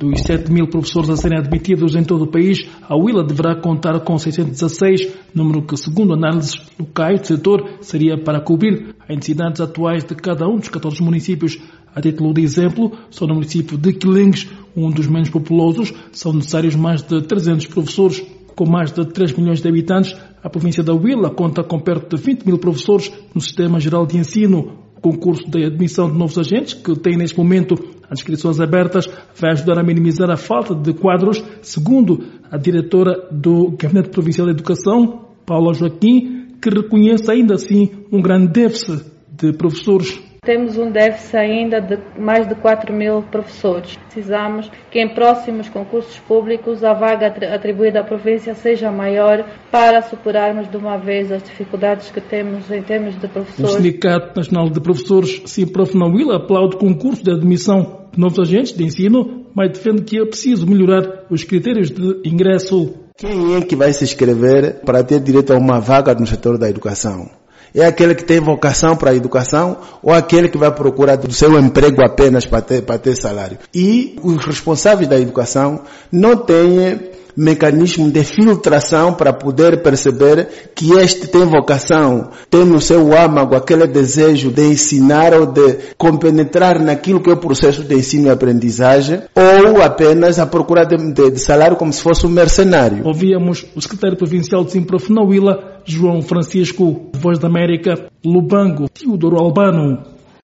Dos 7.000 professores a serem admitidos em todo o país, a UILA deverá contar com 616, número que, segundo análises locais do setor, seria para cobrir as necessidades atuais de cada um dos 14 municípios. A título de exemplo, só no município de Quilingues, um dos menos populosos, são necessários mais de 300 professores. Com mais de 3 milhões de habitantes, a província da Huila conta com perto de 20.000 professores no Sistema Geral de Ensino. O concurso de admissão de novos agentes, que tem neste momento as inscrições abertas, vai ajudar a minimizar a falta de quadros, segundo a diretora do Gabinete Provincial de Educação, Paula Joaquim, que reconhece ainda assim um grande déficit de professores. Temos um déficit ainda de mais de 4.000 professores. Precisamos que em próximos concursos públicos a vaga atribuída à província seja maior para superarmos de uma vez as dificuldades que temos em termos de professores. O Sindicato Nacional de Professores, SINPROF na Huila, aplaude o concurso de admissão de novos agentes de ensino, mas defende que é preciso melhorar os critérios de ingresso. Quem é que vai se inscrever para ter direito a uma vaga no setor da educação? É aquele que tem vocação para a educação ou aquele que vai procurar do seu emprego apenas para ter salário? E os responsáveis da educação não têm mecanismo de filtração para poder perceber que este tem vocação, tem no seu âmago aquele desejo de ensinar ou de compenetrar naquilo que é o processo de ensino e aprendizagem, ou apenas a procura de salário como se fosse um mercenário. Ouvíamos o secretário provincial de SINPROF na Huila, João Francisco, Voz da América, Lubango, Teodoro Albano.